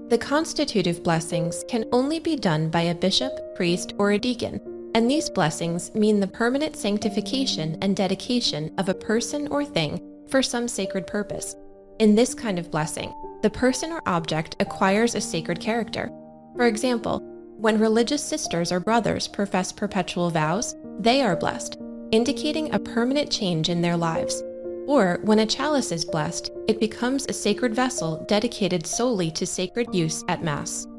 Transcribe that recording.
The constitutive blessings can only be done by a bishop, priest, or a deacon, and these blessings mean the permanent sanctification and dedication of a person or thing for some sacred purpose. In this kind of blessing, the person or object acquires a sacred character. For example, when religious sisters or brothers profess perpetual vows, they are blessed, indicating a permanent change in their lives. Or when a chalice is blessed, it becomes a sacred vessel dedicated solely to sacred use at Mass.